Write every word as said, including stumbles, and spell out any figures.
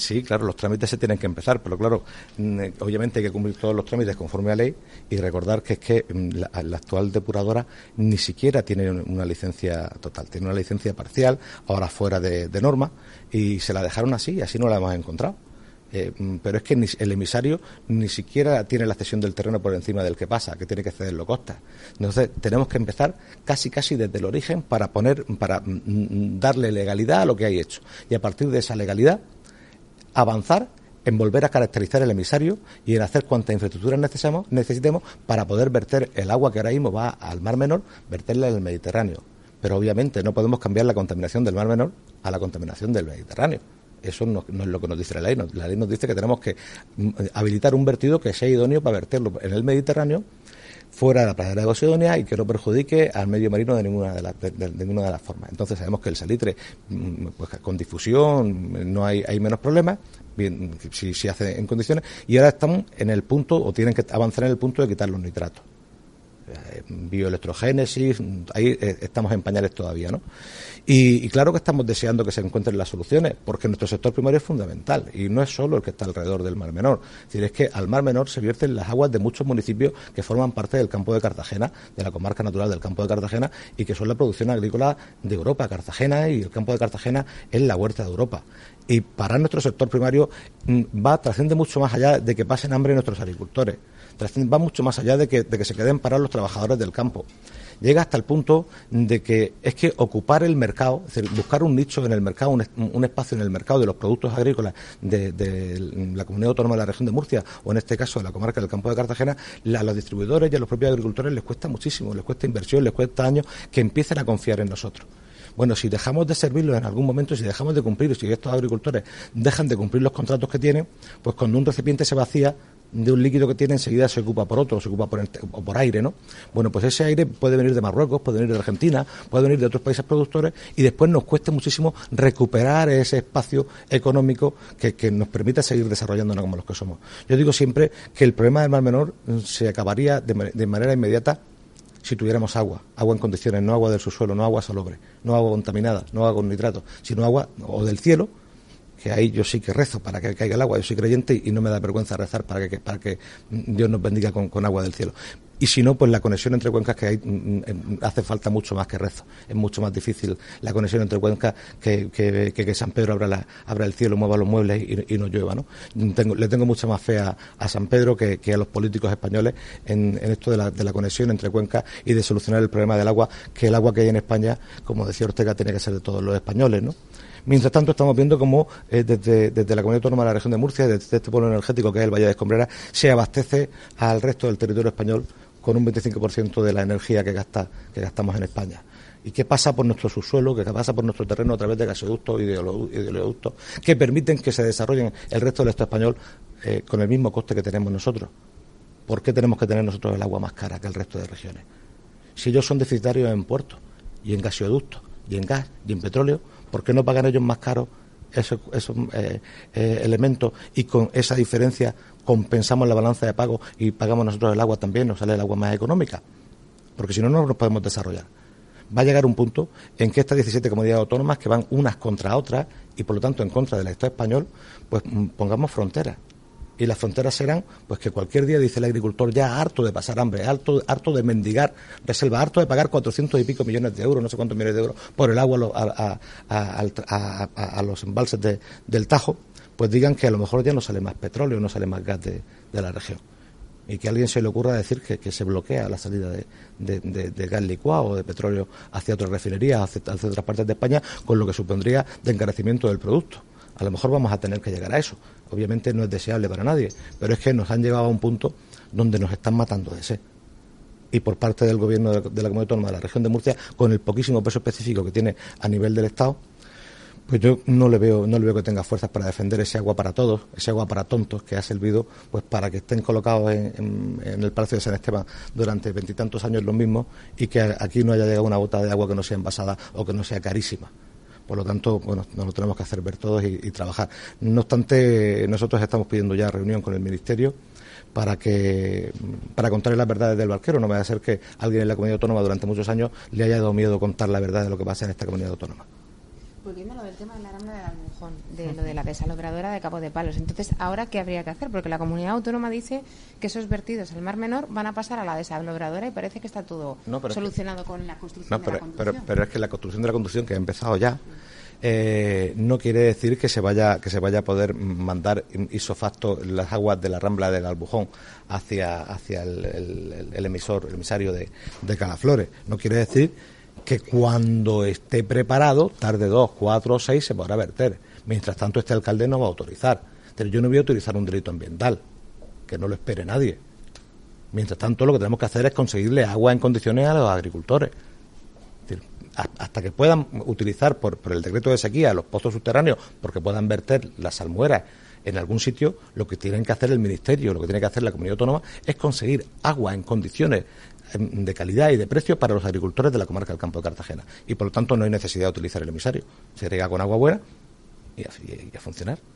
Sí, claro, los trámites se tienen que empezar, pero claro, obviamente hay que cumplir todos los trámites conforme a ley y recordar que es que la, la actual depuradora ni siquiera tiene una licencia total, tiene una licencia parcial, ahora fuera de, de norma, y se la dejaron así, y así no la hemos encontrado. Eh, pero es que ni, el emisario ni siquiera tiene la cesión del terreno por encima del que pasa, que tiene que cederlo costa. Entonces tenemos que empezar casi casi desde el origen para poner, para mm, darle legalidad a lo que hay hecho, y a partir de esa legalidad avanzar en volver a caracterizar el emisario y en hacer cuanta infraestructura necesitemos, necesitemos para poder verter el agua que ahora mismo va al Mar Menor, verterla en el Mediterráneo. Pero obviamente no podemos cambiar la contaminación del Mar Menor a la contaminación del Mediterráneo. Eso no, no es lo que nos dice la ley. La ley nos dice que tenemos que habilitar un vertido que sea idóneo para verterlo en el Mediterráneo, fuera de la pradera de Posidonia, y que no perjudique al medio marino de ninguna de, la, de, de, de ninguna de las formas. Entonces sabemos que el salitre, pues con difusión no hay, hay menos problemas, bien, si se hace en condiciones, y ahora estamos en el punto, o tienen que avanzar en el punto de quitar los nitratos. Bioelectrogénesis, ahí estamos en pañales todavía, ¿no? Y, y claro que estamos deseando que se encuentren las soluciones, porque nuestro sector primario es fundamental, y no es solo el que está alrededor del Mar Menor. Es decir, es que al Mar Menor se vierten las aguas de muchos municipios que forman parte del campo de Cartagena, de la comarca natural del campo de Cartagena, y que son la producción agrícola de Europa. Cartagena y el campo de Cartagena es la huerta de Europa. Y para nuestro sector primario va, trasciende mucho más allá de que pasen hambre nuestros agricultores. Va mucho más allá de que, de que se queden parados los trabajadores del campo. Llega hasta el punto de que es que ocupar el mercado, es decir, buscar un nicho en el mercado, un, un espacio en el mercado de los productos agrícolas de, de la Comunidad Autónoma de la Región de Murcia, o en este caso de la comarca del campo de Cartagena, a los distribuidores y a los propios agricultores les cuesta muchísimo, les cuesta inversión, les cuesta años que empiecen a confiar en nosotros. Bueno, si dejamos de servirlos en algún momento, si dejamos de cumplir, si estos agricultores dejan de cumplir los contratos que tienen, pues cuando un recipiente se vacía de un líquido que tiene, enseguida se ocupa por otro, se ocupa por, o por aire, ¿no? Bueno, pues ese aire puede venir de Marruecos, puede venir de Argentina, puede venir de otros países productores, y después nos cuesta muchísimo recuperar ese espacio económico que, que nos permita seguir desarrollándonos como los que somos. Yo digo siempre que el problema del Mar Menor se acabaría de, de manera inmediata si tuviéramos agua, agua en condiciones, no agua del subsuelo, no agua salobre, no agua contaminada, no agua con nitratos, sino agua o del cielo, que ahí yo sí que rezo para que caiga el agua, yo soy creyente y no me da vergüenza rezar para que, para que Dios nos bendiga con, con agua del cielo. Y si no, pues la conexión entre cuencas, que hay, hace falta mucho más que rezo. Es mucho más difícil la conexión entre cuencas que que, que, que San Pedro abra, la, abra el cielo, mueva los muebles y, y no llueva, ¿no? Tengo, le tengo mucha más fe a, a San Pedro que, que a los políticos españoles en, en esto de la, de la conexión entre cuencas y de solucionar el problema del agua, que el agua que hay en España, como decía Ortega, tiene que ser de todos los españoles, ¿no? Mientras tanto, estamos viendo cómo eh, desde, desde la Comunidad Autónoma de la Región de Murcia, desde este polo energético que es el Valle de Escombrera, se abastece al resto del territorio español con un veinticinco por ciento de la energía que gasta que gastamos en España. ¿Y qué pasa por nuestro subsuelo, qué pasa por nuestro terreno a través de gasoductos y de oleoductos que permiten que se desarrollen el resto del Estado español eh, con el mismo coste que tenemos nosotros? ¿Por qué tenemos que tener nosotros el agua más cara que el resto de regiones? Si ellos son deficitarios en puertos y en gasoductos y en gas y en petróleo, ¿por qué no pagan ellos más caros esos, esos eh, eh, elementos, y con esa diferencia compensamos la balanza de pago y pagamos nosotros el agua también, nos sale el agua más económica? Porque si no, no nos podemos desarrollar. Va a llegar un punto en que estas diecisiete comunidades autónomas, que van unas contra otras y por lo tanto en contra del Estado español, pues pongamos fronteras. Y las fronteras serán, pues que cualquier día, dice el agricultor, ya harto de pasar hambre, harto, harto de mendigar reserva, harto de pagar cuatrocientos y pico millones de euros, no sé cuántos millones de euros, por el agua a, a, a, a, a, a los embalses de, del Tajo, pues digan que a lo mejor ya no sale más petróleo, no sale más gas de, de la región. Y que a alguien se le ocurra decir que, que se bloquea la salida de, de, de, de gas licuado o de petróleo hacia otras refinerías, hacia, hacia otras partes de España, con lo que supondría de encarecimiento del producto. A lo mejor vamos a tener que llegar a eso. Obviamente no es deseable para nadie, pero es que nos han llegado a un punto donde nos están matando de sed. Y por parte del Gobierno de la Comunidad Autónoma de la Región de Murcia, con el poquísimo peso específico que tiene a nivel del Estado, pues yo no le veo no le veo que tenga fuerzas para defender ese agua para todos, ese agua para tontos que ha servido pues para que estén colocados en, en, en el Palacio de San Esteban durante veintitantos años los mismos, y que aquí no haya llegado una gota de agua que no sea envasada o que no sea carísima. Por lo tanto, bueno, nos lo tenemos que hacer ver todos y, y trabajar. No obstante, nosotros estamos pidiendo ya reunión con el Ministerio para que para contarle las verdades del barquero. No vaya a ser que alguien en la comunidad autónoma durante muchos años le haya dado miedo contar la verdad de lo que pasa en esta comunidad autónoma. Volviendo a lo del tema de la Rambla del Almujón, de lo de la desalobradora de Cabo de Palos. Entonces, ¿ahora qué habría que hacer? Porque la comunidad autónoma dice que esos vertidos al Mar Menor van a pasar a la desalobradora y parece que está todo no, solucionado que, con la construcción no, de pero, la conducción. Pero, pero es que la construcción de la conducción, que ha empezado ya, eh, no quiere decir que se vaya que se vaya a poder mandar isofacto las aguas de la Rambla del Albujón hacia hacia el, el, el emisor, el emisario de, de Calaflores. No quiere decir que cuando esté preparado, tarde dos, cuatro o seis, se podrá verter. Mientras tanto, este alcalde no va a autorizar. Pero yo no voy a autorizar un delito ambiental, que no lo espere nadie. Mientras tanto, lo que tenemos que hacer es conseguirle agua en condiciones a los agricultores. Es decir, hasta que puedan utilizar por, por el decreto de sequía los pozos subterráneos, porque puedan verter las salmueras en algún sitio, lo que tienen que hacer el Ministerio, lo que tiene que hacer la Comunidad Autónoma es conseguir agua en condiciones de calidad y de precio para los agricultores de la comarca del Campo de Cartagena. Y por lo tanto no hay necesidad de utilizar el emisario. Se riega con agua buena y a, y a funcionar.